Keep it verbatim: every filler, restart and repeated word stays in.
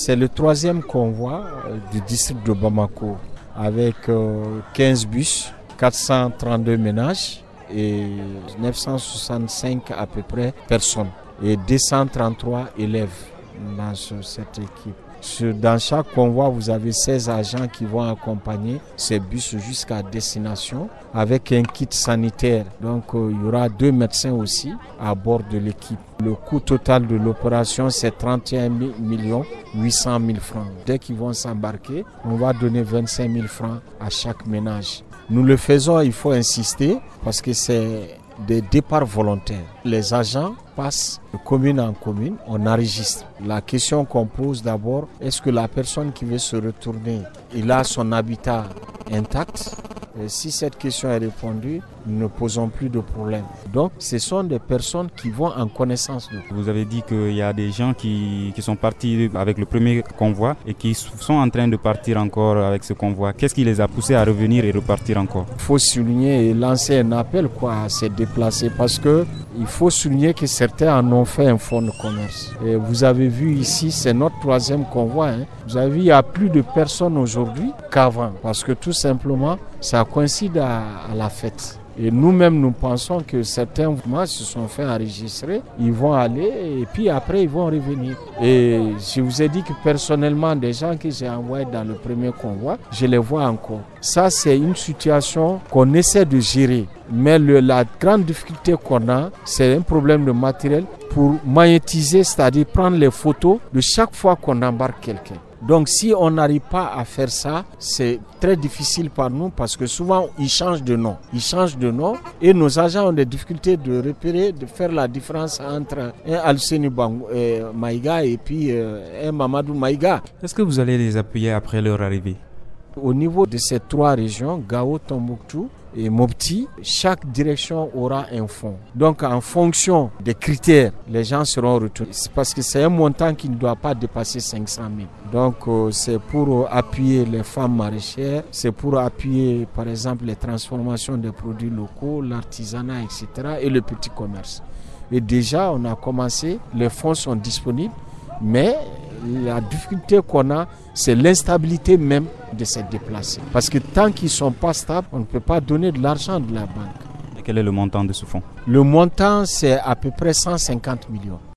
C'est le troisième convoi du district de Bamako avec quinze bus, quatre cent trente-deux ménages et neuf cent soixante-cinq à peu près personnes et deux cent trente-trois élèves dans cette équipe. Dans chaque convoi, vous avez seize agents qui vont accompagner ces bus jusqu'à destination avec un kit sanitaire. Donc euh, il y aura deux médecins aussi à bord de l'équipe. Le coût total de l'opération, c'est trente et un millions huit cent mille francs. Dès qu'ils vont s'embarquer, on va donner vingt-cinq mille francs à chaque ménage. Nous le faisons, il faut insister, parce que c'est des départs volontaires. Les agents passent de commune en commune, on enregistre. La question qu'on pose d'abord, est-ce que la personne qui veut se retourner, il a son habitat intact? Et si cette question est répondue, nous ne posons plus de problème. Donc, ce sont des personnes qui vont en connaissance de. Vous avez dit qu'il y a des gens qui, qui sont partis avec le premier convoi et qui sont en train de partir encore avec ce convoi. Qu'est-ce qui les a poussés à revenir et repartir encore? Il faut souligner et lancer un appel quoi, à se déplacer parce qu'il faut souligner que certains en ont fait un fonds de commerce. Et vous avez vu ici, c'est notre troisième convoi. Hein. Vous avez vu, il y a plus de personnes aujourd'hui qu'avant parce que tout simplement, ça coïncide à, à la fête. Et nous-mêmes, nous pensons que certains mouvements se sont fait enregistrer, ils vont aller et puis après ils vont revenir. Et je vous ai dit que personnellement, des gens que j'ai envoyés dans le premier convoi, je les vois encore. Ça, c'est une situation qu'on essaie de gérer. Mais le, la grande difficulté qu'on a, c'est un problème de matériel pour magnétiser, c'est-à-dire prendre les photos de chaque fois qu'on embarque quelqu'un. Donc si on n'arrive pas à faire ça, c'est très difficile pour nous parce que souvent ils changent de nom. Ils changent de nom et nos agents ont des difficultés de repérer, de faire la différence entre un Alceni Maïga et puis un Mamadou Maïga. Est-ce que vous allez les appuyer après leur arrivée? Au niveau de ces trois régions, Gao, Tombouctou et Mopti, chaque direction aura un fonds. Donc en fonction des critères, les gens seront retournés. C'est parce que c'est un montant qui ne doit pas dépasser cinq cent mille. Donc euh, c'est pour euh, appuyer les femmes maraîchères, c'est pour appuyer par exemple les transformations des produits locaux, l'artisanat, et cetera et le petit commerce. Et déjà on a commencé, les fonds sont disponibles, mais la difficulté qu'on a, c'est l'instabilité même de se déplacer. Parce que tant qu'ils ne sont pas stables, on ne peut pas donner de l'argent de la banque. Et quel est le montant de ce fonds? Le montant, c'est à peu près cent cinquante millions.